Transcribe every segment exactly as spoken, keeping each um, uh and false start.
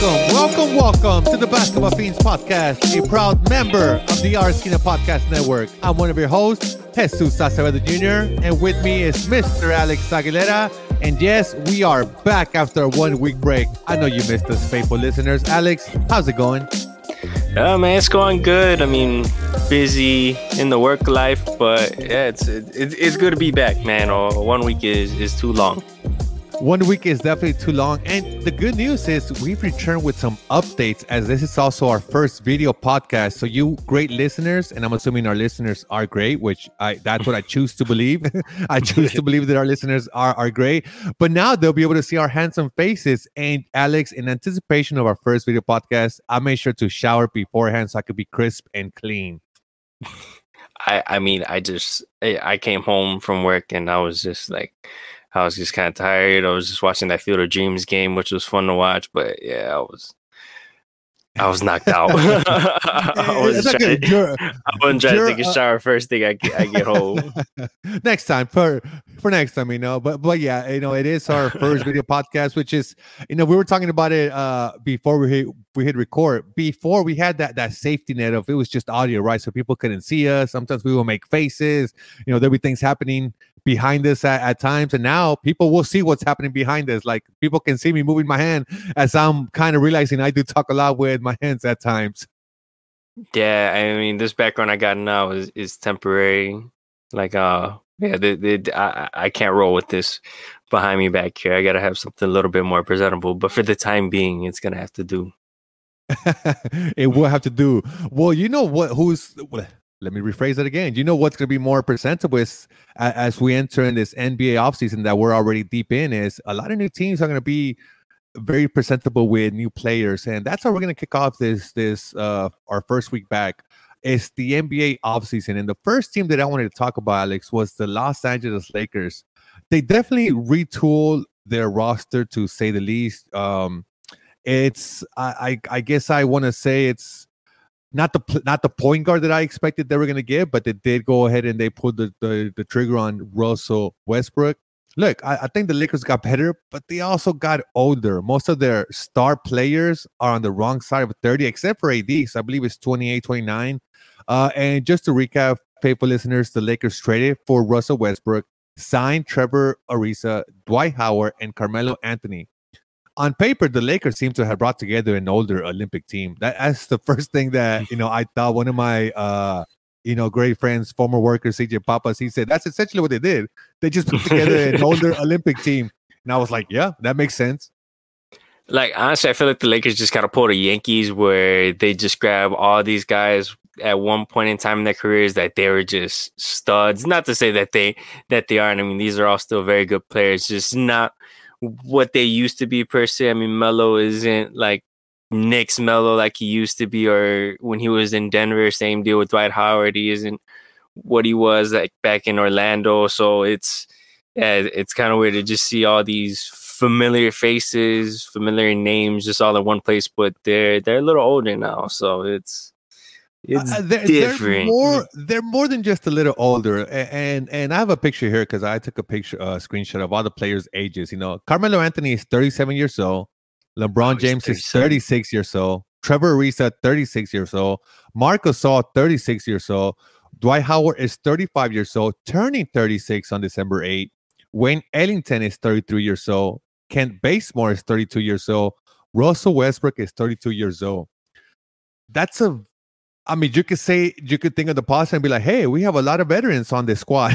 welcome, welcome, welcome to the Basketball Fiends Podcast, a proud member of the Arskina Podcast Network. I'm one of your hosts, Jesus Acevedo Junior, and with me is Mister Alex Aguilera. And yes, we are back after a one-week break. I know you missed us, faithful listeners. Alex, how's it going? Yeah, man, it's going good. I mean, busy in the work life, but yeah, it's it, it's good to be back, man. Or one week is is too long. One week is definitely too long. And the good news is we've returned with some updates, as this is also our first video podcast. So you great listeners, and I'm assuming our listeners are great, which I that's what I choose to believe. I choose to believe that our listeners are, are great. But now they'll be able to see our handsome faces. And Alex, in anticipation of our first video podcast, I made sure to shower beforehand so I could be crisp and clean. I, I mean, I just, I, I came home from work and I was just like, I was just kind of tired. I was just watching that Field of Dreams game, which was fun to watch. But yeah, I was, I was knocked out. I was trying, to, I wasn't trying to take a shower first thing I get, I get home. Next time, for for next time, you know. But but yeah, you know, it is our first video podcast, which is, you know, we were talking about it uh before we hit, we hit record. Before we had that that safety net of it was just audio, right? So people couldn't see us. Sometimes we will make faces. You know, there'll be things happening behind us at, at times, and now people will see what's happening behind us. Like people can see me moving my hand as I'm kind of realizing I do talk a lot with my hands at times. Yeah, I mean, this background I got now is, is temporary. Like, uh, yeah, the, the, I, I can't roll with this behind me back here. I gotta have something a little bit more presentable. But for the time being, it's gonna have to do. It will have to do. Well, you know what? Who's Let me rephrase it again. You know what's going to be more presentable is, uh, as we enter in this N B A offseason that we're already deep in, is a lot of new teams are going to be very presentable with new players. And that's how we're going to kick off this, this uh, our first week back. It's the N B A offseason. And the first team that I wanted to talk about, Alex, was the Los Angeles Lakers. They definitely retooled their roster, to say the least. Um, it's, I, I, I guess I want to say it's, Not the not the point guard that I expected they were going to get, but they did go ahead and they pulled the, the, the trigger on Russell Westbrook. Look, I, I think the Lakers got better, but they also got older. Most of their star players are on the wrong side of thirty, except for A D. So I believe it's twenty-eight, twenty-nine. Uh, and just to recap, faithful listeners, the Lakers traded for Russell Westbrook, signed Trevor Ariza, Dwight Howard, and Carmelo Anthony. On paper, the Lakers seem to have brought together an older Olympic team. That, that's the first thing that, you know, I thought. One of my, uh, you know, great friends, former worker, C J Papas, he said, that's essentially what they did. They just put together an older Olympic team. And I was like, yeah, that makes sense. Like, honestly, I feel like the Lakers just kind of pulled the Yankees, where they just grab all these guys at one point in time in their careers that they were just studs. Not to say that they, that they aren't. I mean, these are all still very good players, just not what they used to be per se. I mean, Melo isn't like Knicks Melo like he used to be, or when he was in Denver. Same deal with Dwight Howard. He isn't what he was like back in Orlando. So it's yeah, it's kind of weird to just see all these familiar faces, familiar names, just all in one place. But they're they're a little older now, so it's it's uh, they're, different. They're more, they're more than just a little older. And and, and I have a picture here because I took a picture, a uh, screenshot of all the players' ages. You know, Carmelo Anthony is thirty-seven years old. LeBron oh, James is thirty-six years old. Trevor Ariza, thirty-six years old. Marc Gasol, thirty-six years old. Dwight Howard is thirty-five years old, turning thirty-six on December eighth. Wayne Ellington is thirty-three years old. Kent Bazemore is thirty-two years old. Russell Westbrook is thirty-two years old. That's a I mean, you could say, you could think of the positive and be like, hey, we have a lot of veterans on this squad.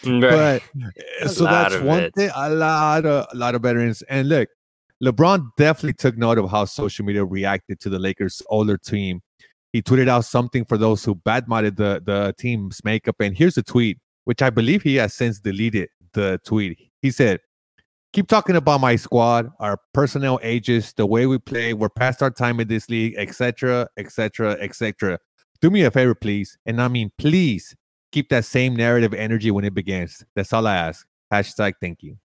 But so that's one it. thing, a lot of, a lot of veterans. And look, LeBron definitely took note of how social media reacted to the Lakers' older team. He tweeted out something for those who badmouthted the, the team's makeup. And here's the tweet, which I believe he has since deleted the tweet. He said, keep talking about my squad, our personnel ages, the way we play. We're past our time in this league, et cetera, et cetera, et cetera. Do me a favor, please. And I mean, please keep that same narrative energy when it begins. That's all I ask. Hashtag thank you.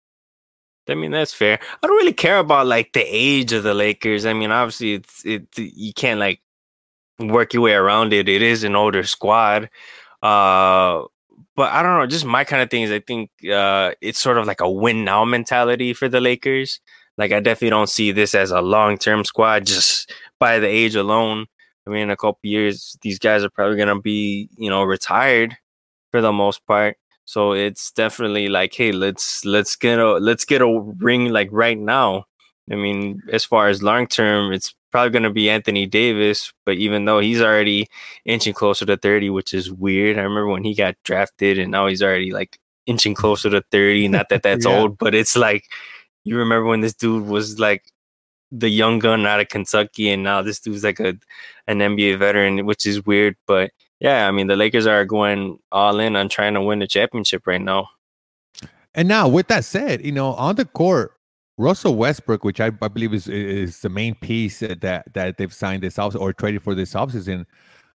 I mean, that's fair. I don't really care about like the age of the Lakers. I mean, obviously, it's it you can't like work your way around it. It is an older squad. Uh, but I don't know, just my kind of thing is I think uh, it's sort of like a win now mentality for the Lakers. Like, I definitely don't see this as a long-term squad just by the age alone. I mean, in a couple years, these guys are probably going to be, you know, retired for the most part. So it's definitely like, hey, let's let's get a let's get a ring like right now. I mean, as far as long term, it's probably going to be Anthony Davis, but even though he's already inching closer to thirty, which is weird. I remember when he got drafted, and now he's already like inching closer to thirty. Not that that's yeah. old, but it's like, you remember when this dude was like the young gun out of Kentucky, and now this dude's like a an N B A veteran, which is weird. But yeah, I mean, the Lakers are going all in on trying to win the championship right now. And now, with that said, you know, on the court, Russell Westbrook, which I, I believe is is the main piece that that they've signed this off or traded for this offseason,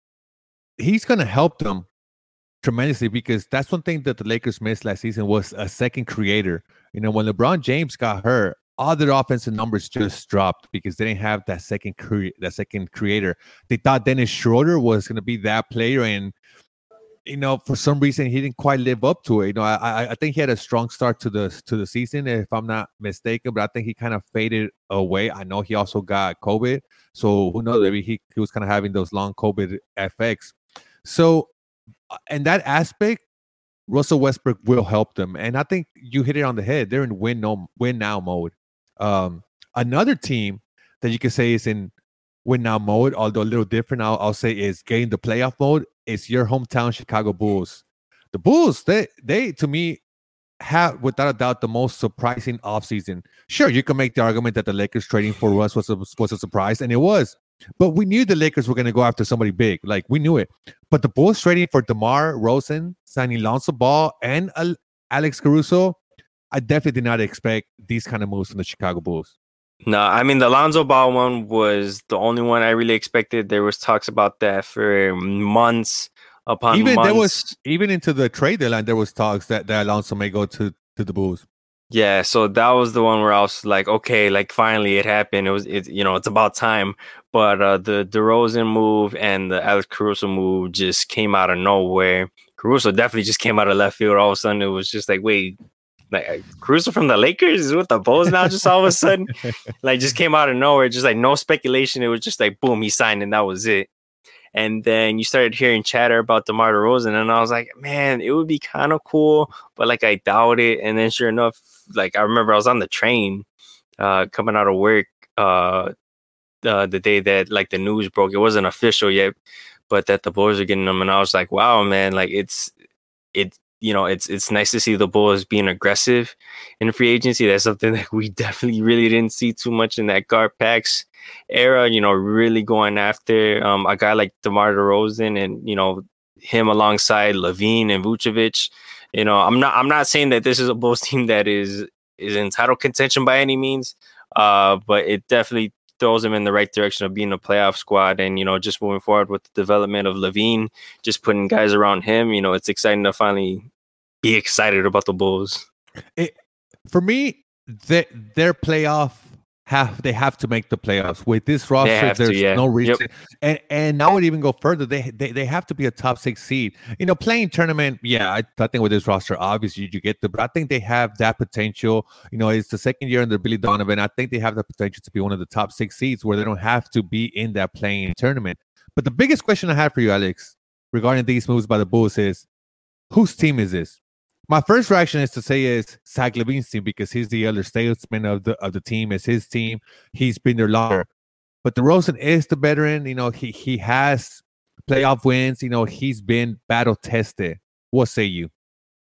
he's going to help them tremendously, because that's one thing that the Lakers missed last season was a second creator. You know, when LeBron James got hurt, all their offensive numbers just dropped because they didn't have that second cre- that second creator. They thought Dennis Schroeder was going to be that player, and you know, for some reason, he didn't quite live up to it. You know, I I think he had a strong start to the to the season, if I'm not mistaken, but I think he kind of faded away. I know he also got COVID, so who knows? Maybe he, he was kind of having those long COVID effects. So, in that aspect, Russell Westbrook will help them, and I think you hit it on the head. They're in win no win now mode. Um, another team that you can say is in win now mode, although a little different, I'll, I'll say is getting the playoff mode. It's your hometown Chicago Bulls. The Bulls, they they to me have without a doubt the most surprising offseason. Sure, you can make the argument that the Lakers trading for Russ was a, was a surprise, and it was. But we knew the Lakers were going to go after somebody big. Like, we knew it. But the Bulls trading for DeMar DeRozan, signing Lonzo Ball, and uh, Alex Caruso, I definitely did not expect these kind of moves from the Chicago Bulls. No, I mean, the Lonzo Ball one was the only one I really expected. There was talks about that for months upon even months. There was, even into the trade deadline, there was talks that, that Alonso may go to, to the Bulls. Yeah, so that was the one where I was like, okay, like finally it happened. It was, it, you know, it's about time. But uh, the DeRozan move and the Alex Caruso move just came out of nowhere. Caruso definitely just came out of left field. All of a sudden, it was just like, wait, like Caruso from the Lakers is with the Bulls now? Just all of a sudden, like, just came out of nowhere. Just like no speculation. It was just like, boom, he signed, and that was it. And then you started hearing chatter about DeMar DeRozan, and I was like, man, it would be kind of cool, but like I doubt it. And then sure enough, like I remember I was on the train uh, coming out of work uh, uh, the day that like the news broke. It wasn't official yet, but that the Bulls are getting them, and I was like, wow, man, like it's it. You know, it's it's nice to see the Bulls being aggressive in free agency. That's something that we definitely really didn't see too much in that Garpax era. You know, really going after um, a guy like DeMar DeRozan, and you know, him alongside LaVine and Vucevic. You know, I'm not I'm not saying that this is a Bulls team that is is in title contention by any means, uh, but it definitely throws him in the right direction of being a playoff squad. And, you know, just moving forward with the development of LaVine, just putting guys around him, you know, it's exciting to finally be excited about the Bulls. It, for me, they, their playoff have they have to make the playoffs with this roster. There's to, yeah. no reason, yep. and and now I would even go further. They, they they have to be a top six seed. You know, playing tournament. Yeah, I, I think with this roster, obviously you get the. But I think they have that potential. You know, it's the second year under Billy Donovan. I think they have the potential to be one of the top six seeds where they don't have to be in that playing tournament. But the biggest question I have for you, Alex, regarding these moves by the Bulls is, whose team is this? My first reaction is to say is Zach LaVine's team, because he's the elder statesman of the of the team. It's his team. He's been there longer. But DeRozan is the veteran. You know, he he has playoff wins. You know, he's been battle tested. What say you?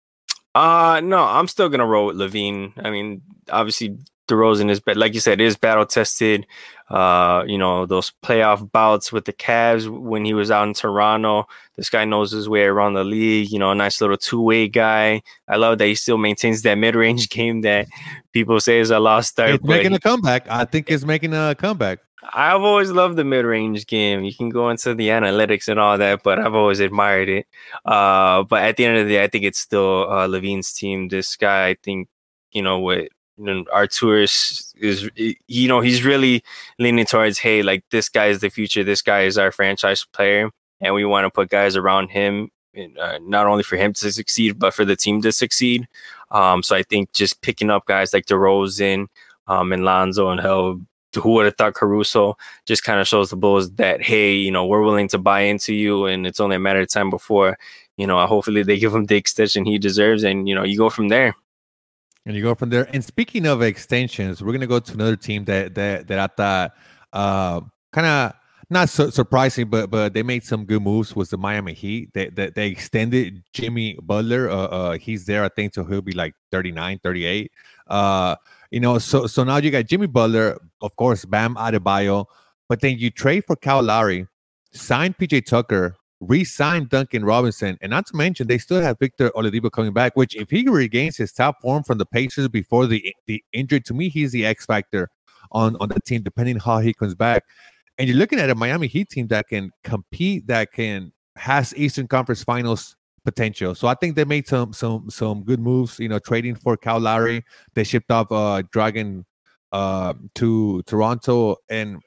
Uh no, I'm still gonna roll with LaVine. I mean, obviously DeRozan is, like you said, is battle tested. Uh, you know, those playoff bouts with the Cavs when he was out in Toronto. This guy knows his way around the league. You know, a nice little two-way guy. I love that he still maintains that mid-range game that people say is a lost start. It's making a comeback. I think it's making a comeback. I've always loved the mid-range game. You can go into the analytics and all that, but I've always admired it. Uh, but at the end of the day, I think it's still uh, LaVine's team. This guy, I think, you know, what Arturas is, you know, he's really leaning towards, hey, like, this guy is the future. This guy is our franchise player, and we want to put guys around him, and, uh, not only for him to succeed, but for the team to succeed. Um, so I think just picking up guys like DeRozan, um, and Lonzo, and hell, who would have thought Caruso, just kind of shows the Bulls that, hey, you know, we're willing to buy into you, and it's only a matter of time before, you know, hopefully they give him the extension he deserves, and, you know, you go from there. And you go from there. And speaking of extensions, we're gonna go to another team that that that I thought uh, kind of not so surprising, but but they made some good moves. Was the Miami Heat? They they, they extended Jimmy Butler. Uh, uh, he's there, I think, so he'll be like thirty-nine, thirty-eight. Uh, you know, so so now you got Jimmy Butler, of course, Bam Adebayo, but then you trade for Kyle Lowry, sign P J Tucker, re-sign Duncan Robinson, and not to mention they still have Victor Oladipo coming back, which if he regains his top form from the Pacers before the the injury, to me he's the X factor on on the team, depending how he comes back. And you're looking at a Miami Heat team that can compete, that can has Eastern Conference Finals potential. So I think they made some some some good moves. You know, trading for Kyle Lowry, they shipped off uh, Dragon uh, to Toronto, and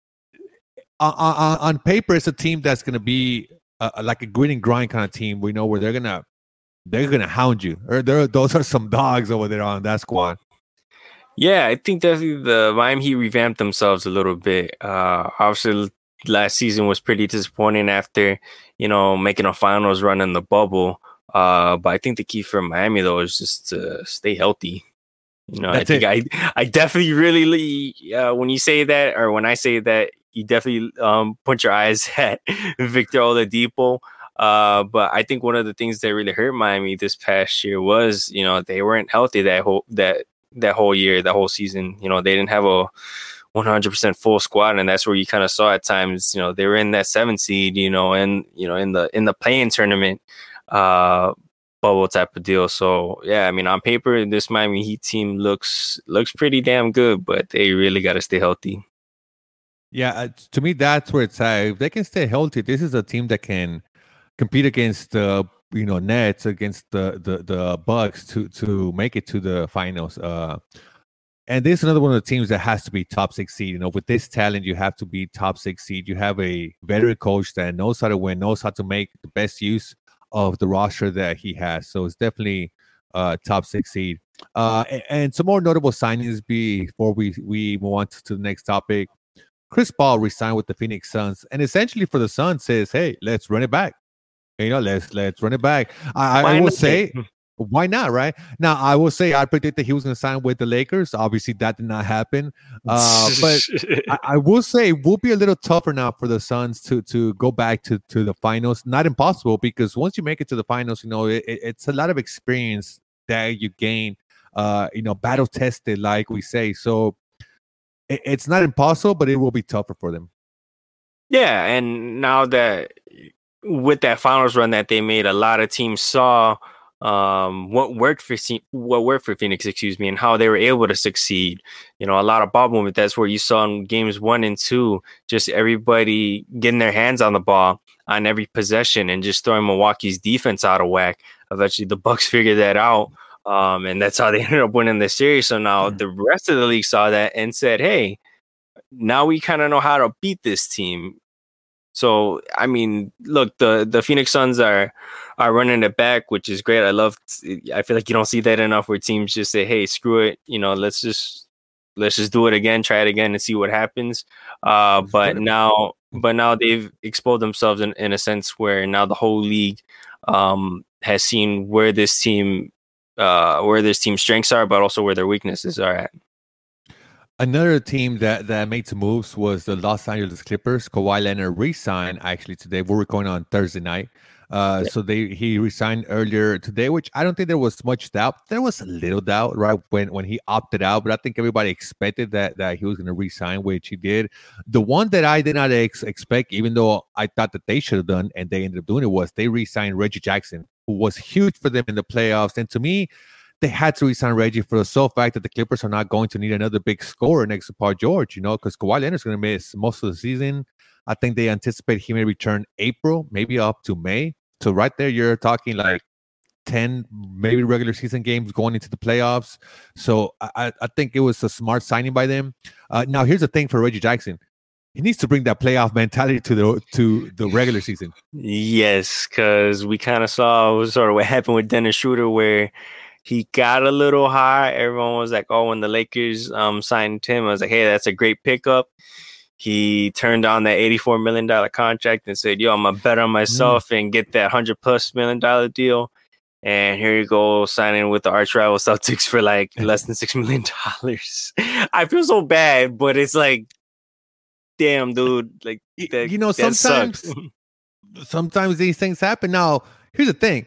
on, on, on paper, it's a team that's going to be uh, like a grit and grind kind of team. We know where they're gonna they're gonna hound you. Or there, those are some dogs over there on that squad. Yeah, I think definitely the Miami Heat revamped themselves a little bit. Uh, obviously, last season was pretty disappointing after, you know, making a finals run in the bubble. Uh, but I think the key for Miami, though, is just to stay healthy. You know, That's I think it. I I definitely really, uh, when you say that, or when I say that, you definitely um, put your eyes at Victor Oladipo. Uh, but I think one of the things that really hurt Miami this past year was, you know, they weren't healthy that whole that. that whole year, that whole season. You know, they didn't have a one hundred percent full squad, and that's where you kind of saw at times, you know, they were in that seven seed, you know, and, you know, in the in the play-in tournament uh, bubble type of deal. So, yeah, I mean, on paper, this Miami Heat team looks looks pretty damn good, but they really got to stay healthy. Yeah, uh, to me, that's where it's at. If they can stay healthy, this is a team that can compete against the you know Nets, against the the the Bucks to to make it to the finals. Uh, and this is another one of the teams that has to be top six seed. You know, with this talent, you have to be top six seed. You have a veteran coach that knows how to win, knows how to make the best use of the roster that he has. So it's definitely uh, top six seed. Uh, and, and some more notable signings before we we move on to, to the next topic. Chris Paul resigned with the Phoenix Suns, and essentially for the Suns says, "Hey, let's run it back. You know, let's let's run it back." I, I will say, why not, right? Now, I will say I predicted he was going to sign with the Lakers. Obviously, that did not happen. Uh, but I, I will say it will be a little tougher now for the Suns to to go back to, to the finals. Not impossible, because once you make it to the finals, you know, it, it's a lot of experience that you gain, uh, you know, battle tested, like we say. So it, it's not impossible, but it will be tougher for them. Yeah, and now that with that finals run that they made, a lot of teams saw um, what worked for what worked for Phoenix, excuse me, and how they were able to succeed. You know, a lot of ball movement. That's where you saw in games one and two, just everybody getting their hands on the ball on every possession and just throwing Milwaukee's defense out of whack. Eventually, the Bucks figured that out, um, and that's how they ended up winning the series. So now mm-hmm. the rest of the league saw that and said, "Hey, now we kind of know how to beat this team." So, I mean, look, the, the Phoenix Suns are are running it back, which is great. I love. I feel like you don't see that enough, where teams just say, "Hey, screw it, you know, let's just let's just do it again, try it again, and see what happens." Uh, but now, but now they've exposed themselves in, in a sense where now the whole league um, has seen where this team, uh, where this team's strengths are, but also where their weaknesses are at. Another team that, that made some moves was the Los Angeles Clippers. Kawhi Leonard re-signed actually today. We're recording on Thursday night. Uh, yeah. So they he resigned earlier today, which I don't think there was much doubt. There was a little doubt, right, when, when he opted out, but I think everybody expected that that he was going to resign, which he did. The one that I did not ex- expect, even though I thought that they should have done, and they ended up doing it, was they re-signed Reggie Jackson, who was huge for them in the playoffs. And to me, they had to resign Reggie for the sole fact that the Clippers are not going to need another big scorer next to Paul George, you know, because Kawhi Leonard's going to miss most of the season. I think they anticipate he may return April, maybe up to May. So right there, you're talking like ten, maybe regular season games going into the playoffs. So I, I think it was a smart signing by them. Uh, now, here's the thing for Reggie Jackson. He needs to bring that playoff mentality to the to the regular season. Yes, because we kind of saw sort of what happened with Dennis Schroeder, where he got a little high. Everyone was like, oh, when the Lakers um signed him, I was like, hey, that's a great pickup. He turned on that eighty-four million dollars contract and said, yo, I'm going to bet on myself mm. and get that one hundred plus million dollar deal. And here you go, signing with the arch rival Celtics for like less than six million dollars. I feel so bad, but it's like, damn, dude. Like, that, you know, that sometimes, sucks. sometimes these things happen. Now, here's the thing.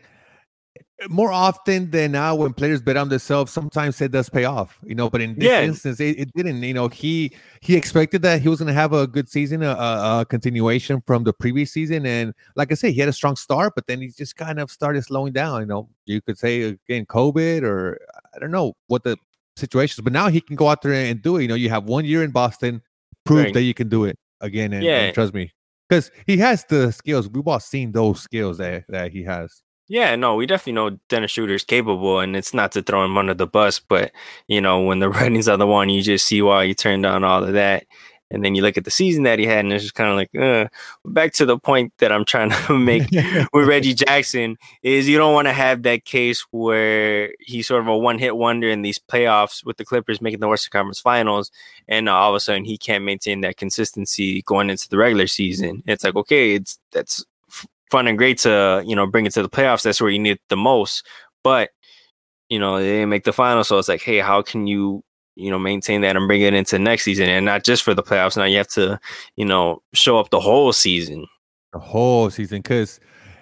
More often than not, when players bet on themselves, sometimes it does pay off, you know. But in this yeah. instance, it, it didn't. You know, he he expected that he was going to have a good season, a, a, a continuation from the previous season, and like I said, he had a strong start, but then he just kind of started slowing down. You know, you could say again, COVID, or I don't know what the situation is, but now he can go out there and do it. You know, you have one year in Boston, prove right. that you can do it again, and, yeah. and trust me, because he has the skills. We've all seen those skills that that he has. Yeah, no, we definitely know Dennis Schroeder's capable, and it's not to throw him under the bus, but, you know, when the writing's on the wall, you just see why he turned down all of that. And then you look at the season that he had, and it's just kind of like, uh. Back to the point that I'm trying to make with Reggie Jackson is you don't want to have that case where he's sort of a one-hit wonder in these playoffs with the Clippers making the Western Conference Finals, and uh, all of a sudden he can't maintain that consistency going into the regular season. It's like, okay, it's that's fun and great to, you know, bring it to the playoffs. That's where you need it the most. But, you know, they didn't make the finals. So it's like, hey, how can you, you know, maintain that and bring it into next season? And not just for the playoffs. Now you have to, you know, show up the whole season. The whole season. Because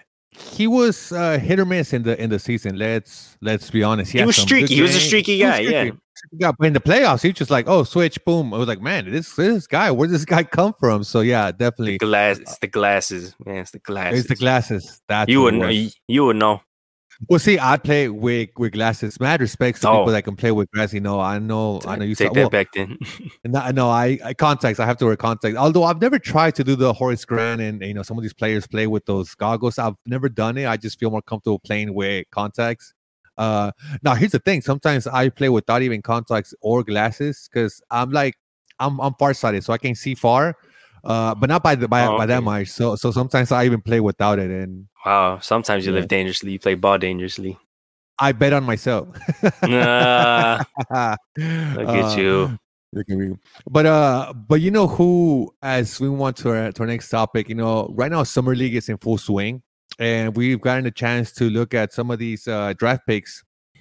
he was uh, hit or miss in the in the season. Let's let's be honest. He, he was streaky. He was a streaky guy. Streaky. Yeah. Yeah, but in the playoffs, he was just like, oh, switch, boom. I was like, man, this this guy, where does this guy come from? So yeah, definitely. The glass, it's the glasses, man. It's the glasses. It's the glasses. That's you would know. You, you would know. Well, see, I play with with glasses. Mad respects to oh. people that can play with glasses. You know, I know, I know you take saw, that well, back then. No, no, I, I contacts. I have to wear contacts. Although I've never tried to do the Horace Grant, and you know, some of these players play with those goggles. I've never done it. I just feel more comfortable playing with contacts. Uh, now here's the thing. Sometimes I play without even contacts or glasses because I'm like, I'm I'm farsighted, so I can see far. Uh, but not by the by, oh, okay. by that much. So so sometimes I even play without it. And wow, sometimes you yeah. live dangerously. You play ball dangerously. I bet on myself. uh, look at you. Uh, but uh, but you know who? As we want to our, to our next topic, you know, right now Summer League is in full swing, and we've gotten a chance to look at some of these uh, draft picks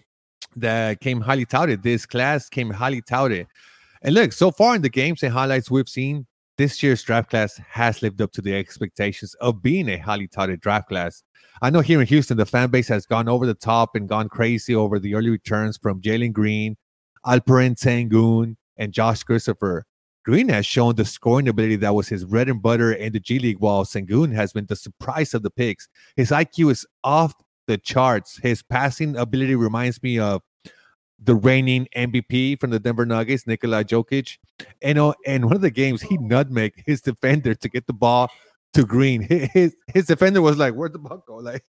that came highly touted. This class came highly touted, and look, so far in the games and highlights we've seen, this year's draft class has lived up to the expectations of being a highly touted draft class. I know here in Houston, the fan base has gone over the top and gone crazy over the early returns from Jalen Green, Alperen Sengun, and Josh Christopher. Green has shown the scoring ability that was his bread and butter in the G League, while Sengun has been the surprise of the picks. His I Q is off the charts. His passing ability reminds me of the reigning M V P from the Denver Nuggets, Nikola Jokic. And uh, in one of the games, he nutmegged his defender to get the ball to Green. His his defender was like, "Where'd the ball go?" Like,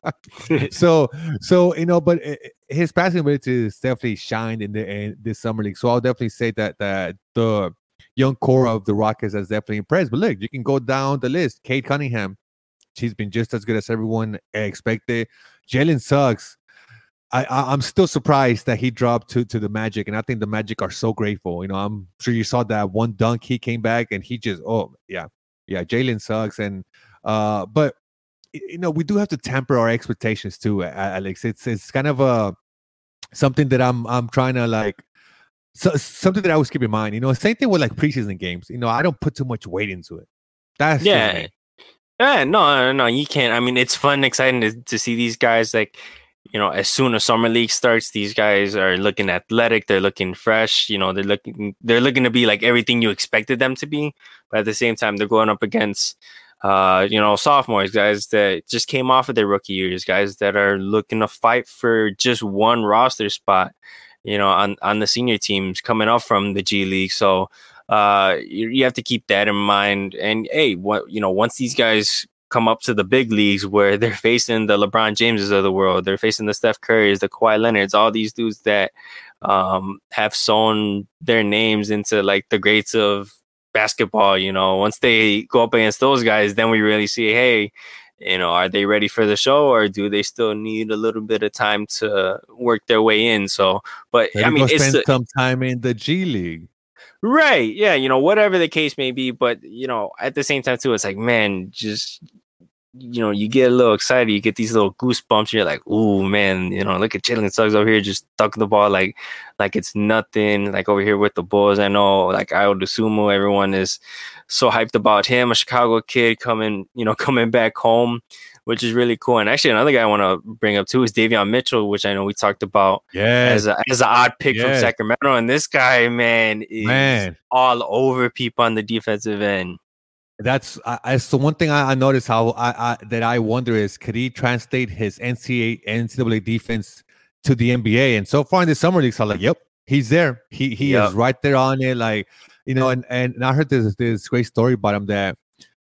so so you know, but his passing ability is definitely shined in the in this summer league. So I'll definitely say that that the young core of the Rockets has definitely impressed. But look, you can go down the list. Cade Cunningham, she's been just as good as everyone expected. Jalen Suggs. I, I, I'm still surprised that he dropped to, to the Magic, and I think the Magic are so grateful. You know, I'm sure you saw that one dunk. He came back, and he just, oh, yeah, yeah, Jalen Suggs. And, uh, but, you know, we do have to temper our expectations too, Alex. It's it's kind of a, something that I'm I'm trying to like, so, something that I always keep in mind. You know, same thing with like preseason games. You know, I don't put too much weight into it. That's yeah. Yeah, no, no, no, you can't. I mean, it's fun, exciting to, to see these guys like, you know, as soon as summer league starts, these guys are looking athletic. They're looking fresh. You know, they're looking they're looking to be like everything you expected them to be. But at the same time, they're going up against, uh, you know, sophomores, guys that just came off of their rookie years, guys that are looking to fight for just one roster spot, you know, on, on the senior teams coming up from the G League. So uh, you, you have to keep that in mind. And hey, what you know, once these guys come up to the big leagues where they're facing the LeBron Jameses of the world, they're facing the Steph Currys, the Kawhi Leonards, all these dudes that um, have sewn their names into like the greats of basketball. You know, once they go up against those guys, then we really see, hey, You know, are they ready for the show, or do they still need a little bit of time to work their way in? So, but Maybe I mean, go it's spend the, some time in the G League. right. Yeah. You know, whatever the case may be. But, you know, at the same time, too, it's like, man, just, you know, you get a little excited. You get these little goosebumps. You're like, ooh, man, you know, look at Jalen Suggs over here just dunking the ball like like it's nothing. Like over here with the Bulls, I know, like Ayo Dosunmu, everyone is so hyped about him, a Chicago kid coming, you know, coming back home, which is really cool. And actually, another guy I want to bring up too is Davion Mitchell, which I know we talked about Yes. as a, as an odd pick Yes. from Sacramento. And this guy, man, is Man. all over people on the defensive end. That's I, I so one thing I, I noticed how I, I that I wonder is, could he translate his N C double A defense to the N B A? And so far in the summer leagues, I'm like, yep, he's there. He he yep. is right there on it. Like, you know, and, and I heard this this great story about him that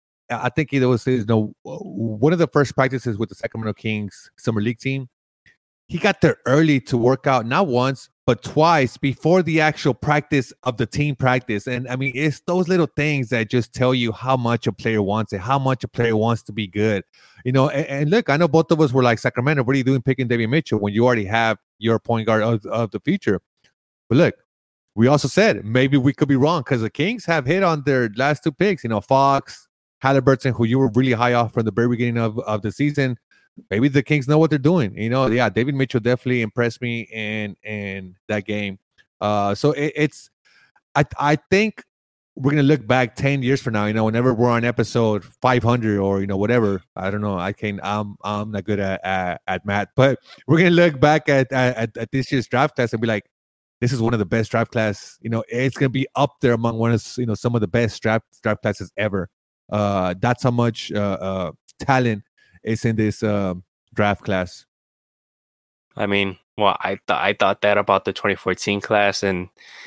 I think it was, you know, one of the first practices with the Sacramento Kings summer league team. He got there early to work out, not once, but twice before the actual practice of the team practice. And I mean, it's those little things that just tell you how much a player wants it, how much a player wants to be good. You know, and, and look, I know both of us were like, Sacramento, what are you doing picking Davion Mitchell when you already have your point guard of, of the future? But look, we also said maybe we could be wrong because the Kings have hit on their last two picks, you know, Fox, Halliburton, who you were really high off from the very beginning of, of the season. Maybe the Kings know what they're doing. You know, yeah, Davion Mitchell definitely impressed me in in that game. Uh, so it, it's, I I think we're gonna look back ten years from now. You know, whenever we're on episode five hundred or you know whatever. I don't know. I can't. I'm I'm not good at at, at math, but we're gonna look back at, at at this year's draft class and be like, this is one of the best draft class. You know, it's gonna be up there among one of you know some of the best draft draft classes ever. Uh, that's how much uh, uh talent is in this uh, draft class. I mean, well, I thought I thought that about the twenty fourteen class, and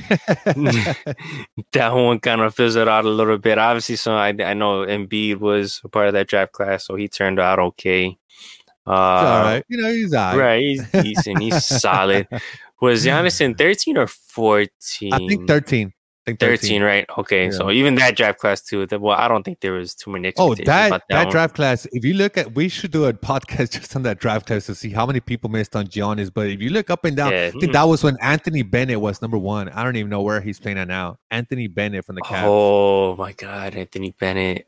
that one kind of fizzled out a little bit. Obviously, so I I know Embiid was a part of that draft class, so he turned out okay. Uh, all right, you know he's all right. Right, he's decent, he's solid. Was Giannis in thirteen or fourteen? I think thirteen. I think thirteen. thirteen, right? Okay, yeah. So even that draft class too. That, well, I don't think there was too many expectations. Oh, that about that, that one. draft class. If you look at, we should do a podcast just on that draft class to see how many people missed on Giannis. But if you look up and down, yeah. I think that was when Anthony Bennett was number one. I don't even know where he's playing at now. Anthony Bennett from the Cavs. Oh my God, Anthony Bennett.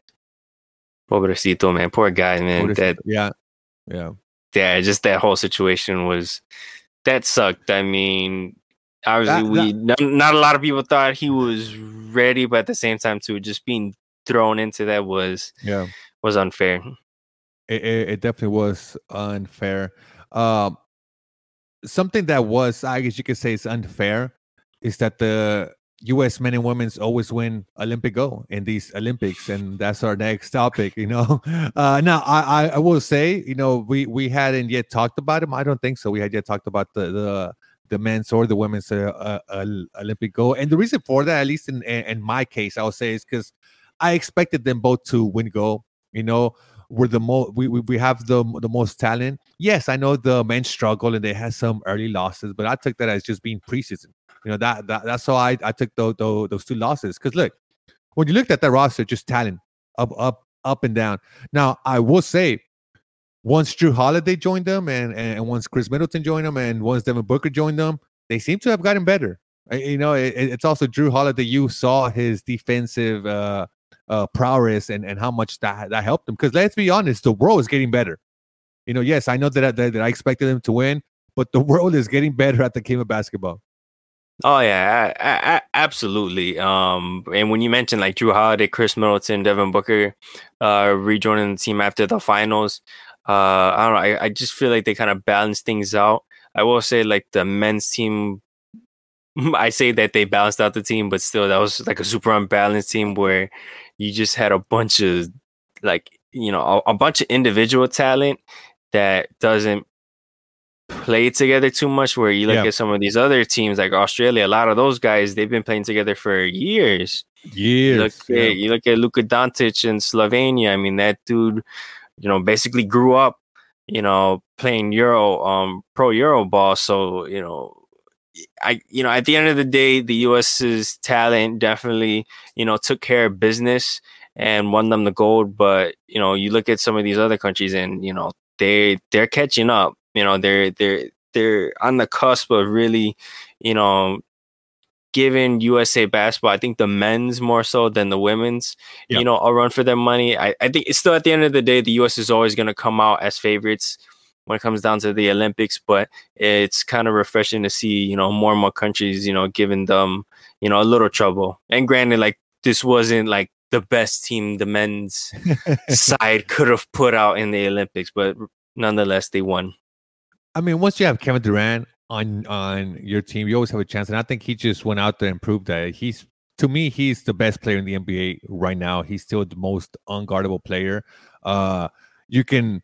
Pobrecito, man. Poor guy, man. Pobrecito. That yeah, yeah, yeah. Just that whole situation was that sucked. I mean. Obviously, that, we that, not, not a lot of people thought he was ready, but at the same time, too, just being thrown into that was yeah was unfair. It, it, it definitely was unfair. Um, something that was, I guess you could say, is unfair is that the U S men and women's always win Olympic gold in these Olympics, and that's our next topic. You know, uh, now I, I I will say, you know, we we hadn't yet talked about him. I don't think so. We had yet talked about the the. the men's or the women's uh, uh, Olympic gold. And the reason for that, at least in, in my case, I would say is because I expected them both to win gold. You know, we're the most, we, we, we have the, the most talent. Yes, I know the men struggle and they had some early losses, but I took that as just being preseason. You know, that, that that's how I, I took those, those, those two losses. Because look, when you looked at that roster, just talent up, up, up and down. Now, I will say, once Drew Holiday joined them, and, and once Chris Middleton joined them, and once Devin Booker joined them, they seem to have gotten better. You know, it, it's also Drew Holiday. You saw his defensive uh, uh, prowess and, and how much that, that helped him. Because let's be honest, the world is getting better. You know, yes, I know that, that, that I expected them to win, but the world is getting better at the game of basketball. Oh yeah, I, I, absolutely. Um, and when you mentioned like Drew Holiday, Chris Middleton, Devin Booker, uh, rejoining the team after the finals. Uh, I don't know. I, I just feel like they kind of balance things out. I will say, like the men's team, I say that they balanced out the team, but still, that was like a super unbalanced team where you just had a bunch of, like, you know, a, a bunch of individual talent that doesn't play together too much. Where you look yeah. at some of these other teams, like Australia, a lot of those guys, they've been playing together for years. Years. You look, yeah. at, you look at Luka Doncic in Slovenia. I mean, that dude. You know, basically grew up, you know, playing Euro, um, pro Euro ball. So, you know, I, you know, at the end of the day, the U S's talent definitely, you know, took care of business. and won them the gold. But you know, you look at some of these other countries, and you know, they they're catching up. You know, they're they're they're on the cusp of really, you know, giving U S A basketball, I think the men's more so than the women's, yep. you know, a run for their money. I, I think it's still at the end of the day, the U S is always going to come out as favorites when it comes down to the Olympics, but it's kind of refreshing to see, you know, more and more countries, you know, giving them, you know, a little trouble. And granted, like, this wasn't like the best team the men's side could have put out in the Olympics, but nonetheless, they won. I mean, once you have Kevin Durant on on your team, you always have a chance. And I think he just went out there and proved that he's, to me, he's the best player in the N B A right now. He's still the most unguardable player. Uh, you can,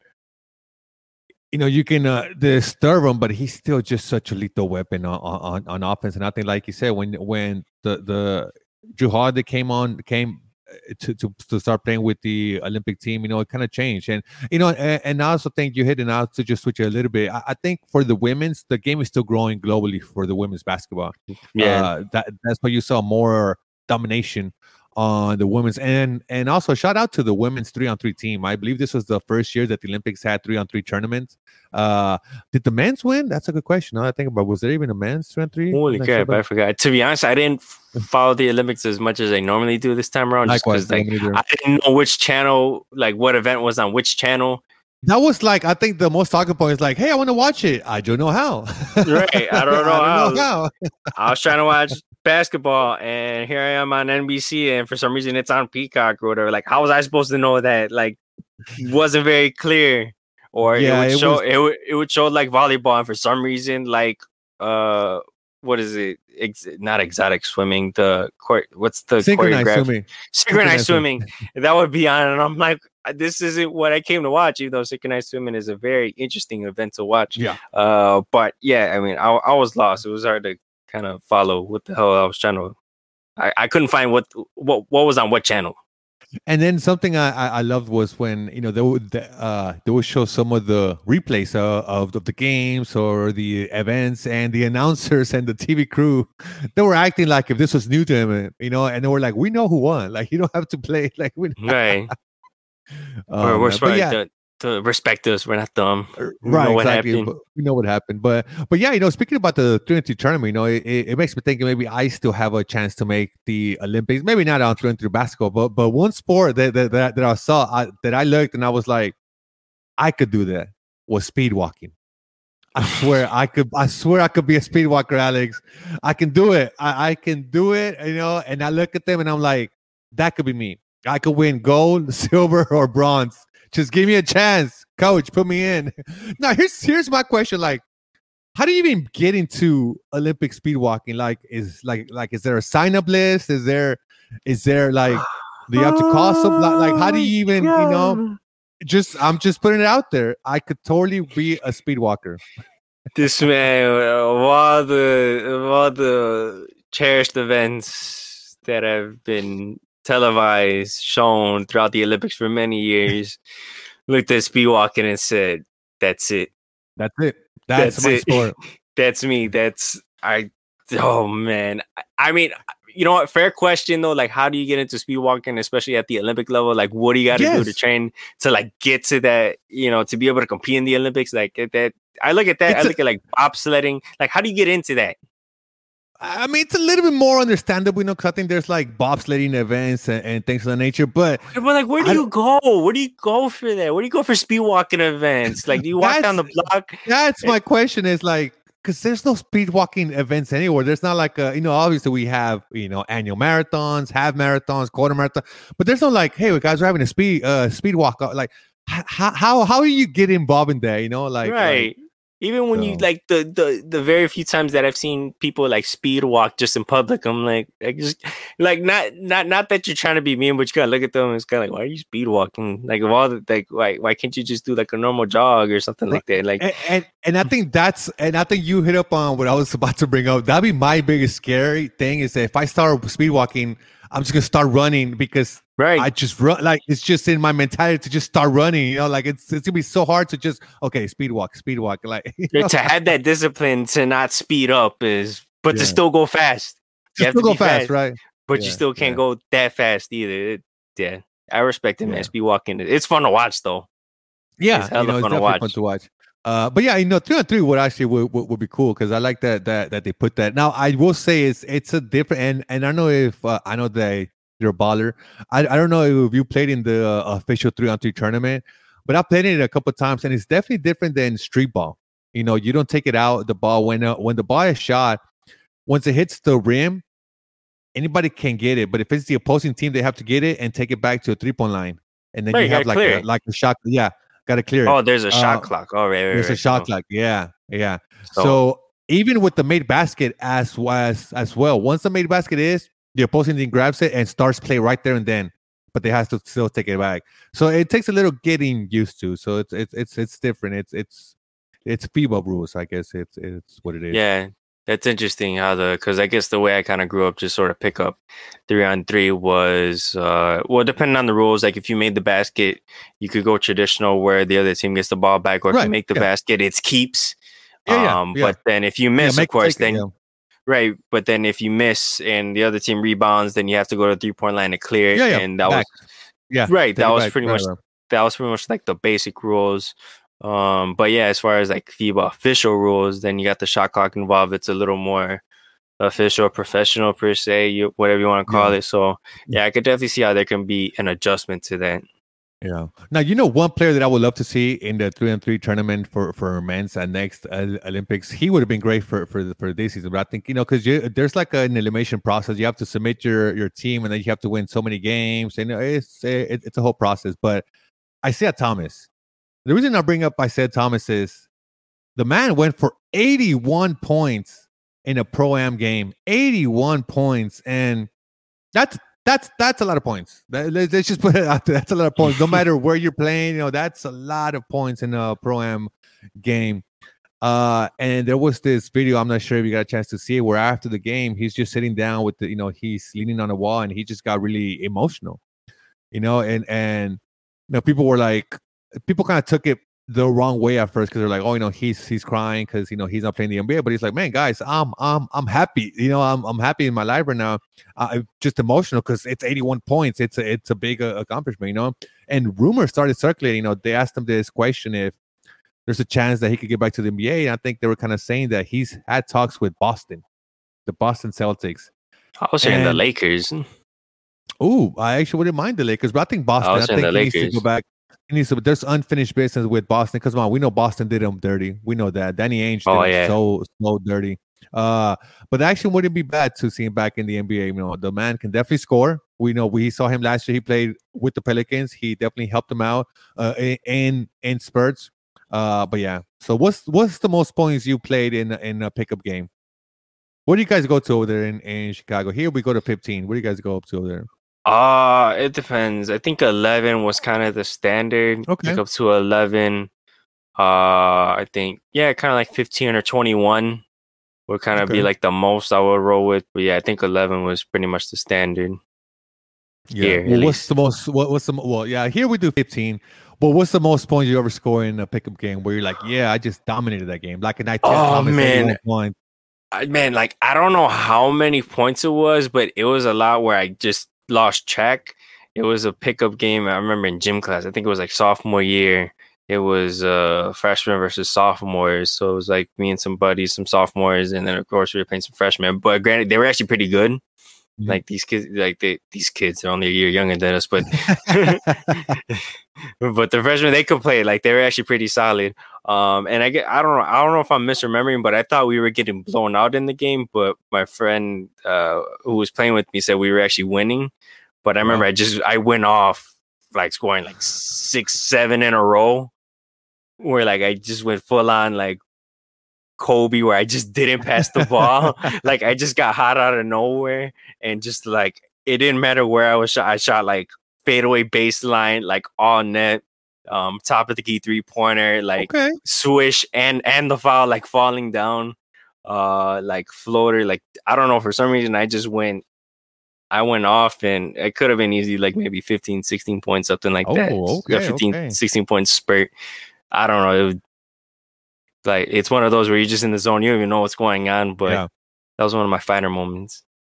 you know, you can uh, disturb him, but he's still just such a lethal weapon on, on, on offense. And I think, like you said, when when the the Jrue Holiday came on, came to, to to start playing with the Olympic team, you know, it kind of changed. And, you know, and, and I also think you hit it out to just switch it a little bit. I, I think for the women's, the game is still growing globally for the women's basketball. Yeah. Uh, that that's why you saw more domination on the women's, and and also shout out to the women's three on three team. I believe this was the first year that the Olympics had three on three tournaments. Uh, did the men's win? That's a good question. Now I think about, was there even a men's three on three? Holy crap! Sure I forgot. To be honest, I didn't follow the Olympics as much as I normally do this time around. Likewise, just because, like, I didn't know which channel, like what event was on which channel. That was like, I think the most talking point is like, hey, I want to watch it. I don't know how. Right. I don't know, I how. don't know how. I was trying to watch basketball, and here I am on N B C, and for some reason it's on Peacock or whatever. Like, how was I supposed to know that? Like, wasn't very clear. Or yeah, it would it show was... it would it would show like volleyball, and for some reason, like uh what is it? Ex- not exotic swimming. The court. What's the synchronized swimming? Synchronized, synchronized swimming. That would be on, and I'm like, this isn't what I came to watch. Even though synchronized swimming is a very interesting event to watch. Yeah. Uh, but yeah, I mean, I I was lost. It was hard to kind of follow what the hell I was trying to. I, I couldn't find what what what was on what channel. And then something I, I, I loved was when, you know, they would uh, they would show some of the replays uh, of, of the games or the events, and the announcers and the T V crew, they were acting like if this was new to them, you know, and they were like, we know who won. Like, you don't have to play. Like, we right. um, we're we're smart. Yeah. To, to respect us. We're not dumb. We right, know what exactly. Happened. But we know what happened. But but yeah, you know, speaking about the three on three tournament, you know, it, it makes me think maybe I still have a chance to make the Olympics. Maybe not on three on three basketball, but but one sport that that, that, that I saw I, that I looked and I was like, I could do that, was speed walking. I swear I could. I swear I could be a speed walker, Alex. I can do it. I, I can do it. You know, and I look at them and I'm like, that could be me. I could win gold, silver, or bronze. Just give me a chance, coach. Put me in. Now, here's here's my question: like, how do you even get into Olympic speed walking? Like, is like like is there a sign up list? Is there is there like do you have to call some? Like, like how do you even yeah. you know? Just I'm just putting it out there. I could totally be a speed walker. This man, of all the of all the cherished events that have been televised, shown throughout the Olympics for many years, looked at speed walking and said, "That's it. That's it. That's, That's my it. sport. That's me. That's I." Oh man. I mean, you know what? Fair question though. Like, how do you get into speed walking, especially at the Olympic level? Like, what do you got to yes. do to train to like get to that? You know, to be able to compete in the Olympics. Like that. I look at that. It's I look a- at like bobsledding. Like, how do you get into that? I mean, it's a little bit more understandable, you know, because I think there's like bobsledding events and, and things of that nature. But, but like, where do I, you go? Where do you go for that? Where do you go for speed walking events? Like, do you walk down the block? That's my question. Is like, because there's no speed walking events anywhere. There's not like a, you know, obviously we have, you know, annual marathons, half marathons, quarter marathon, but there's no like, hey, guys, we're having a speed uh speed walk. Like, how how how do you get involved in that? You know, like right. Like, Even when so. you like the, the the very few times that I've seen people like speed walk just in public, I'm like, like just like not not not that you're trying to be mean, but you gotta look at them and it's kind of like, why are you speed walking? Like of all the like, why why can't you just do like a normal jog or something like that? Like, and, and and I think that's and I think you hit up on what I was about to bring up. That'd be my biggest scary thing is that if I start speed walking, I'm just gonna start running because right. I just run like it's just in my mentality to just start running. You know, like it's it's gonna be so hard to just okay, speed walk, speed walk. Like you know? To have that discipline to not speed up is, but yeah. to still go fast. You have still to go fast, fast, right? But yeah, you still can't yeah. go that fast either. It, yeah. I respect him. Yeah. S B walking. It's fun to watch though. Yeah, It's hella you know, it's fun to definitely watch. fun to watch. Uh, but yeah, you know, three on three would actually would, would, would be cool because I like that that that they put that. Now, I will say it's it's a different, and and I don't know if uh, I know that you're a baller. I I don't know if you played in the uh, official three on three tournament, but I played in it a couple of times, and it's definitely different than street ball. You know, you don't take it out the ball when uh, when the ball is shot. Once it hits the rim, anybody can get it, but if it's the opposing team, they have to get it and take it back to a three point line, and then Right, you you have gotta like clear a it. like a shot. Yeah, got to clear it. Oh, there's a shot Uh, clock. Oh, right, right, There's a right. shot So, clock. Yeah, yeah. so, So even with the made basket as as as well, once the made basket is, the opposing team grabs it and starts play right there and then, but they have to still take it back. So it takes a little getting used to. So it's it's it's it's different. It's it's it's FIBA rules, I guess. It's it's what it is. yeah, that's interesting how the because I guess the way I kind of grew up, just sort of pick up three on three was uh well, depending on the rules. Like if you made the basket, you could go traditional where the other team gets the ball back, or if Right, you make the yeah. basket, it's keeps. Yeah, yeah, Um, yeah. but then if you Yeah, miss, of make course, take it, then yeah. right. But then if you miss and the other team rebounds, then you have to go to the three point line to clear it. Yeah, yeah, And that back. was Yeah, right. take That it was back. pretty Right, much right. that was pretty much like the basic rules. Um, but yeah, as far as like FIBA official rules, then you got the shot clock involved. It's a little more official, professional per se, you, whatever you want to call Yeah. it. So yeah, I could definitely see how there can be an adjustment to that. Yeah. Now, you know, one player that I would love to see in the three on three tournament for for men's and next uh, Olympics, he would have been great for for for this season. But I think you know because there's like an elimination process. You have to submit your your team, and then you have to win so many games, and it's it, it's a whole process. But Isaiah Thomas, the reason I bring up Isaiah Thomas is the man went for eighty-one points in a pro-am game, eighty-one points, and that's that's that's a lot of points. That, let's, let's just put it out there. That's a lot of points. No matter where you're playing, you know, that's a lot of points in a pro-am game. Uh, and there was this video, I'm not sure if you got a chance to see it, where after the game, he's just sitting down with the, you know, he's leaning on a wall and he just got really emotional, you know, and and you know, people were like, people kind of took it the wrong way at first because they're like, oh, you know, he's he's crying because you know he's not playing the N B A, but he's like, man, guys, I'm I'm I'm happy, you know, I'm I'm happy in my life right now. I'm just emotional because it's eighty-one points. It's a it's a big uh, accomplishment, you know. And rumors started circulating. You know, they asked him this question if there's a chance that he could get back to the N B A, and I think they were kind of saying that he's had talks with Boston, the Boston Celtics. I was saying the And- Lakers. Oh, I actually wouldn't mind the Lakers, but I think Boston. I, was saying think the he needs to Lakers. go back. He needs to. There's unfinished business with Boston because on, we know Boston did him dirty. We know that Danny Ainge did Oh, him yeah. so so dirty. Uh, but actually wouldn't be bad to see him back in the N B A. You know, the man can definitely score. We know we saw him last year. He played with the Pelicans. He definitely helped them out uh, in in spurts. Uh, but yeah. So what's what's the most points you played in in a pickup game? Where do you guys go to over there in, in Chicago? Here we go to fifteen. Where do you guys go up to over there? Uh, it depends. I think eleven was kind of the standard. Okay. Pick up to eleven. Uh, I think, yeah, kind of like fifteen or twenty-one would kind of Okay. be like the most I would roll with. But yeah, I think eleven was pretty much the standard. Yeah. Here, at well, what's least. the most? What, what's the mo- well? Yeah, here we do fifteen. But what's the most points you ever score in a pickup game where you're like, yeah, I just dominated that game, like a night. Oh, man. Point. I, man, like, I don't know how many points it was, but it was a lot where I just lost track. It was a pickup game. I remember in gym class, I think it was like sophomore year. It was uh freshmen versus sophomores. So it was like me and some buddies, some sophomores, and then of course we were playing some freshmen. But granted, they were actually pretty good. Mhm. Like these kids, like they these kids are only a year younger than us, but but the freshmen, they could play. Like they were actually pretty solid. Um, and I get I don't know I don't know if I'm misremembering, but I thought we were getting blown out in the game. But my friend uh who was playing with me said we were actually winning. But I remember Wow. I just I went off like scoring like six, seven in a row, where like I just went full on like Kobe, where I just didn't pass the ball. Like I just got hot out of nowhere, and just like it didn't matter where I was shot. I shot like fadeaway baseline, like all net, um, top of the key three pointer, like Okay. swish and and the foul, like falling down, uh, like floater. Like I don't know, for some reason I just went. I went off, and it could have been easy, like maybe fifteen, sixteen points, something like Oh, that. okay, A fifteen, okay. sixteen point spurt. I don't know. It was, like it's one of those where you're just in the zone. You don't even know what's going on. But Yeah. that was one of my finer moments.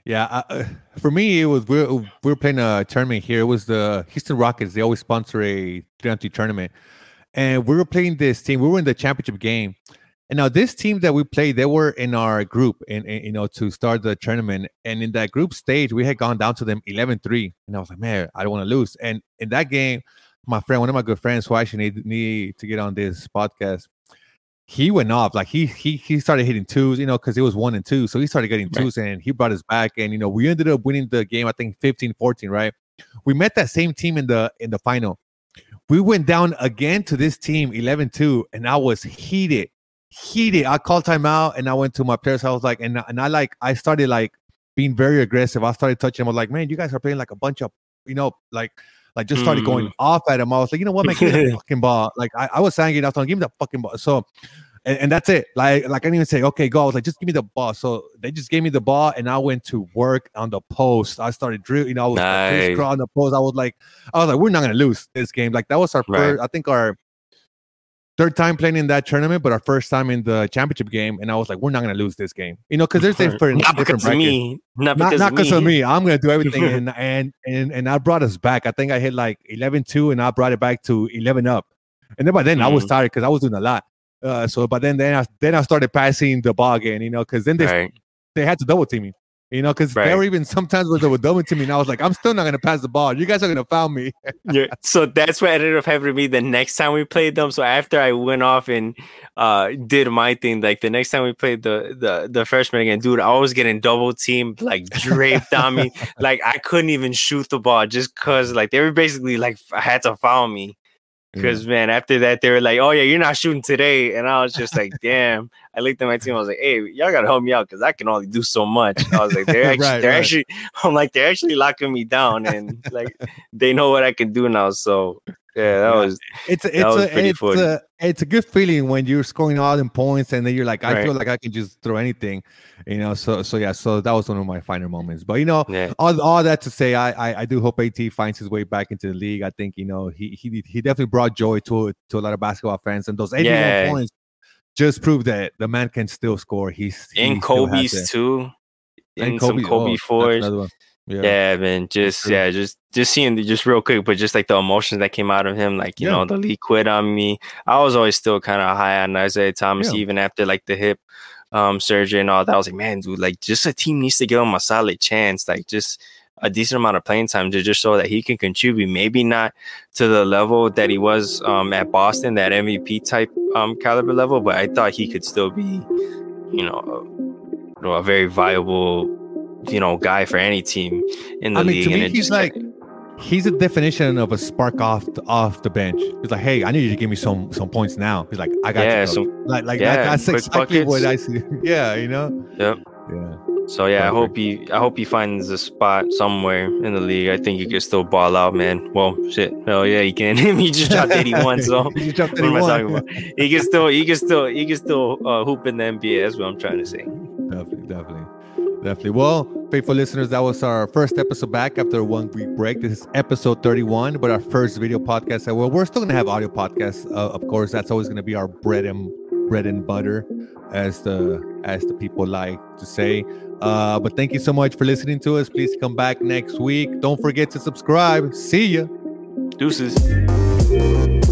Yeah, uh, for me, it was we we're, we we're playing a tournament here. It was the Houston Rockets. They always sponsor a three on three tournament, and we were playing this team. We were in the championship game, and now this team that we played, they were in our group, and, and you know to start the tournament. And in that group stage, we had gone down to them eleven three, and I was like, man, I don't want to lose. And in that game, my friend, one of my good friends, who I actually need, need to get on this podcast, he went off. Like he he he started hitting twos, you know, because it was one and two. So he started getting twos, right. And he brought us back. And you know, we ended up winning the game, I think fifteen fourteen, right? We met that same team in the in the final. We went down again to this team eleven two, and I was heated. Heated. I called timeout and I went to my players. I was like, and, and I like I started like being very aggressive. I started touching them. I was like, man, you guys are playing like a bunch of, you know, like like just started mm. going off at him. I was like, you know what, man, give me the fucking ball. Like I, I was saying it, I was like, give me the fucking ball. So and, and that's it. Like, like I didn't even say, okay, go. I was like, just give me the ball. So they just gave me the ball, and I went to work on the post. I started drilling. You know, I was nice. on the post. I was like, I was like, we're not gonna lose this game. Like that was our right. first, I think our third time playing in that tournament, but our first time in the championship game. And I was like, we're not gonna lose this game. You know, because there's different, not different because of me, not because not, not of, me. of me. I'm gonna do everything, and and and and I brought us back. I think I hit like eleven two, and I brought it back to eleven up. And then by then mm. I was tired because I was doing a lot. Uh, so, but then then I then I started passing the ball again, you know, because then they right. they had to double team me, you know, because right. they were even sometimes when they were double teaming, I was like, I'm still not gonna pass the ball. You guys are gonna foul me. Yeah. So that's what ended up happening to me the next time we played them. So after I went off and uh did my thing, like the next time we played the the the freshman again, dude, I was getting double teamed, like draped on me, like I couldn't even shoot the ball just because like they were basically like I had to foul me. Because, yeah. man, after that, they were like, oh, yeah, you're not shooting today. And I was just like, damn. I looked at my team. I was like, hey, y'all got to help me out because I can only do so much. I was like, they're actually, right, they're right. actually, I'm like, they're actually locking me down. And, like, they know what I can do now. So, yeah, that yeah. was, it's, it's, that was a, pretty it's, funny. A, it's a good feeling when you're scoring all them points and then you're like, I right. feel like I can just throw anything, you know? So, so yeah, so that was one of my finer moments. But, you know, yeah. all, all that to say, I, I I do hope AT finds his way back into the league. I think, you know, he he he definitely brought joy to to a lot of basketball fans. And those eighty-one yeah. points just prove that the man can still score. He's In Kobe's too. In Kobe, some Kobe oh, fours. Yeah. yeah, man. Just yeah, just just seeing the, just real quick, but just like the emotions that came out of him, like you yeah. know, the league quit on me. I was always still kind of high on Isaiah Thomas, yeah. even after like the hip um surgery and all that. I was like, man, dude, like just a team needs to give him a solid chance, like just a decent amount of playing time to just show that he can contribute. Maybe not to the level that he was um at Boston, that M V P type um caliber level, but I thought he could still be, you know, a, you know, a very viable, you know, guy for any team in the I mean, league. To me, and it he's just like, he's a definition of a spark off the, off the bench. He's like, hey, I need you to give me some some points now. He's like, I got yeah, you. Some, like, like yeah, that, that's exactly buckets. what I see. Yeah, you know. Yep. Yeah. So yeah, Perfect. I hope he, I hope he finds a spot somewhere in the league. I think he can still ball out, man. Well, shit, hell yeah, he can. He just dropped eighty-one, so he just dropped what am I talking about? He can still, he can still, he can still uh, hoop in the N B A. That's what I'm trying to say. Definitely, definitely. Definitely. Well, faithful listeners, that was our first episode back after a one week break. This is episode thirty-one, but our first video podcast. Well, we're still gonna have audio podcasts, uh, of course. That's always gonna be our bread and bread and butter, as the as the people like to say. Uh, but thank you so much for listening to us. Please come back next week. Don't forget to subscribe. See ya. Deuces.